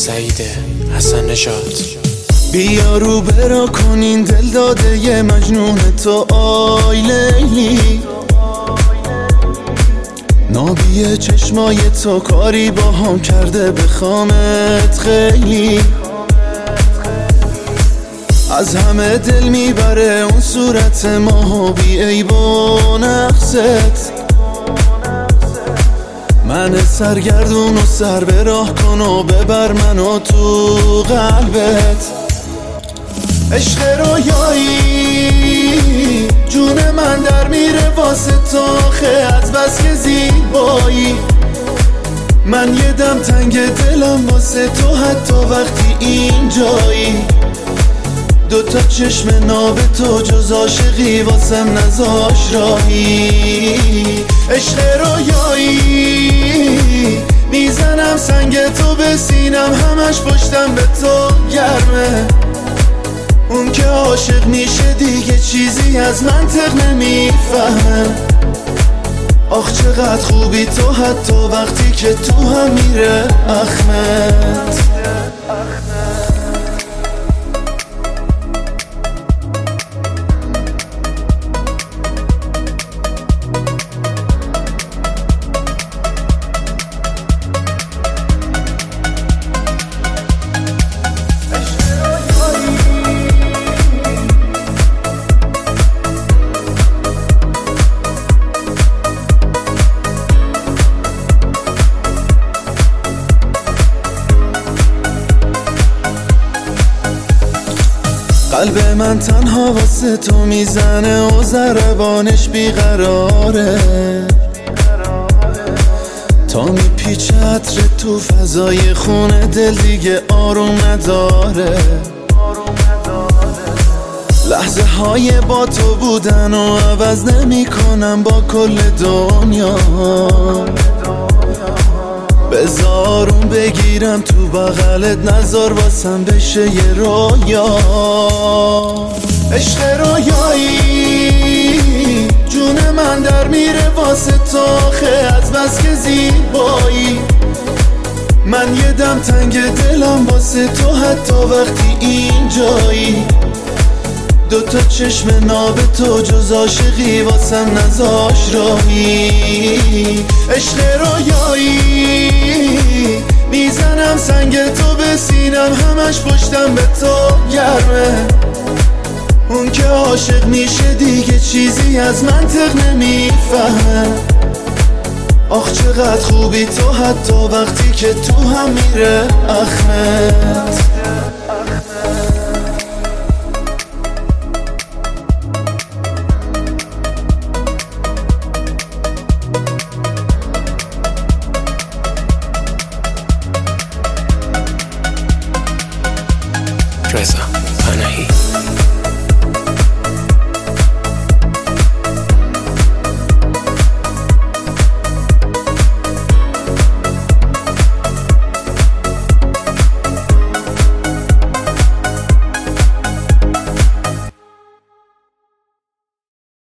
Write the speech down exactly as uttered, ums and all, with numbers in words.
سعید حسن نژاد. بیا رو برا کنین دل داده یه مجنون تو آی لیلی، نابی چشمای تو کاری با هم کرده بخوامت خیلی. از همه دل میبره اون صورت ماه و بی عیب و نقصت. من سرگردون و سر به راه کن و ببر منو تو قلبت. عشق رویایی جون من در میره واسه تو آخه از بس که زیبایی. من یه دم تنگ دلم واسه تو حتی وقتی اینجایی. دوتا چشم ناب تو جز عاشقی واسم نذاش راهی. عشق رویایی میزنم سنگ تو به سینم، همش پشتم به تو گرمه. اون که عاشق میشه دیگه چیزی از منطق نمیفهمه. آخ چقدر خوبی تو حتی وقتی که تو هم میره اخمت. قلب من تنها واسه تو میزنه و ضربانش بیقراره. تا میپیچه عطر تو فضای خونه دل دیگه آروم نداره. لحظه های با تو بودن و عوض نمی کنم با کل دنیا. بذارون بگیرم تو بغلت نذار واسم بشه یه رویا. عشق رویایی جون من در میره واسه تو آخه از بس که زیبایی. من یه دم تنگ دلم واسه تو حتی وقتی اینجایی. دوتا چشم ناب تو جز عاشقی واسم نذاش راهی. عشق رویایی میزنم سنگ تو به سینم، همش پشتم به تو گرمه. اون که عاشق میشه دیگه چیزی از منطق نمیفهمه. آخ چقدر خوبی تو حتی وقتی که تو هم میره اخمت.